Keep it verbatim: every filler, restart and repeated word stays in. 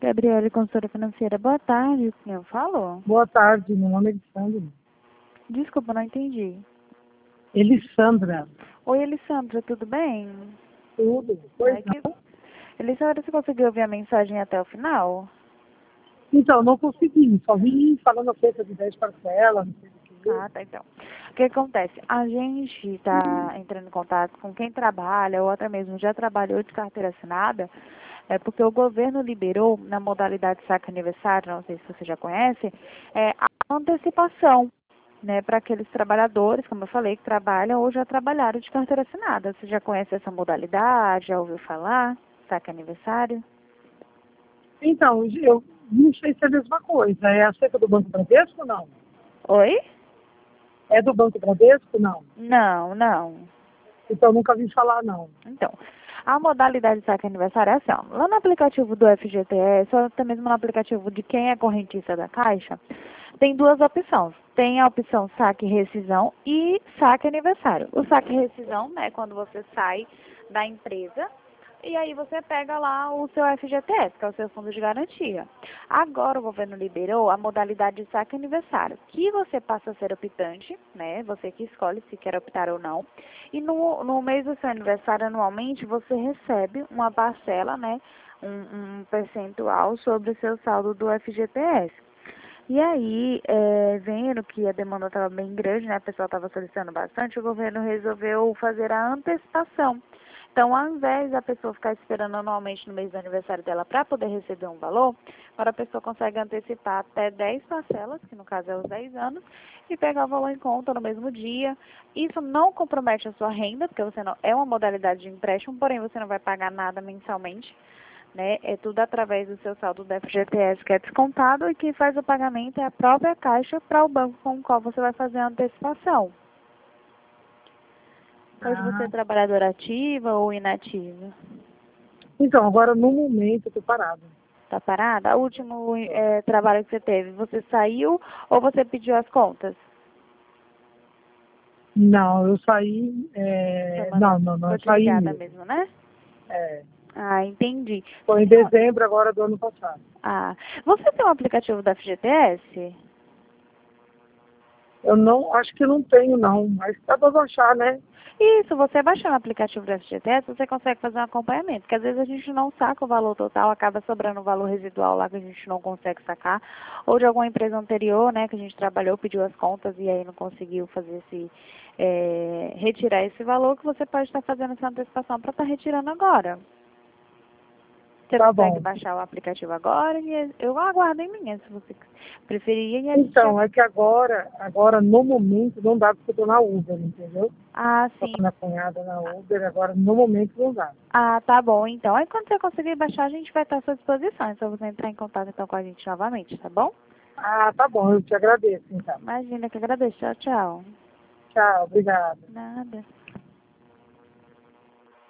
Gabriele, consultora financeira. Boa tarde, quem eu falo? Boa tarde, meu nome é Alessandra. Desculpa, não entendi. Elissandra. Oi, Elissandra, tudo bem? Tudo? Pois Ai, que... não. Elissandra, você conseguiu ouvir a mensagem até o final? Então, não consegui. Só vim falando acerca de dez parcelas, não sei o que. Ah, tá, então. O que acontece? A gente está entrando em contato com quem trabalha ou até mesmo já trabalhou de carteira assinada, é porque o governo liberou, na modalidade saque aniversário, não sei se você já conhece, é, a antecipação, né, para aqueles trabalhadores, como eu falei, que trabalham ou já trabalharam de carteira assinada. Você já conhece essa modalidade? Já ouviu falar? Saque aniversário? Então, eu não sei se é a mesma coisa. É acerca do Banco Bradesco ou não? Oi? É do Banco Bradesco? Não. Não, não. Então, nunca vi falar, não. Então, a modalidade de saque aniversário é assim, ó, lá no aplicativo do F G T S, ou até mesmo no aplicativo de quem é correntista da Caixa, tem duas opções. Tem a opção saque rescisão e saque aniversário. O saque rescisão, né, quando você sai da empresa e aí você pega lá o seu F G T S, que é o seu fundo de garantia. Agora o governo liberou a modalidade de saque aniversário, que você passa a ser optante, né, você que escolhe se quer optar ou não. E no, no mês do seu aniversário, anualmente, você recebe uma parcela, né, um, um percentual sobre o seu saldo do F G T S. E aí, é, vendo que a demanda estava bem grande, né, a pessoa estava solicitando bastante, o governo resolveu fazer a antecipação. Então, ao invés da pessoa ficar esperando anualmente no mês do aniversário dela para poder receber um valor, agora a pessoa consegue antecipar até dez parcelas, que no caso é os dez anos, e pegar o valor em conta no mesmo dia. Isso não compromete a sua renda, porque você não é uma modalidade de empréstimo, porém você não vai pagar nada mensalmente. Né? É tudo através do seu saldo do F G T S que é descontado e quem faz o pagamento é a própria Caixa para o banco com o qual você vai fazer a antecipação. Hoje você é Ah. trabalhadora ativa ou inativa? Então, agora, no momento, eu estou parada. Tá parada? O último é, trabalho que você teve, você saiu ou você pediu as contas? Não, eu saí... Foi, É... mandar, Não, não, não, foi eu saí desligada mesmo. mesmo, né? É. Ah, entendi. Foi em Você tem um- dezembro agora do ano passado. Ah, você tem um aplicativo da F G T S? Eu não, acho que não tenho, não, mas dá para baixar, né? Isso, você baixando o aplicativo do F G T S, você consegue fazer um acompanhamento, porque às vezes a gente não saca o valor total, acaba sobrando um valor residual lá que a gente não consegue sacar, ou de alguma empresa anterior, né, que a gente trabalhou, pediu as contas e aí não conseguiu fazer esse, é, retirar esse valor, que você pode estar fazendo essa antecipação para estar retirando agora. Você Tá consegue bom. baixar o aplicativo agora e eu aguardo em linha, se você preferir. E a gente já... Então, é que agora, agora no momento, não dá porque eu tô na Uber, entendeu? Ah, Tô sim. com minha cunhada na Uber, agora no momento não dá. Ah, tá bom, então. Aí quando você conseguir baixar, a gente vai estar à sua disposição. É só você entrar em contato então com a gente novamente, tá bom? Ah, tá bom, eu te agradeço, então. Imagina, que agradeço. Tchau, tchau. Tchau, obrigada. Nada.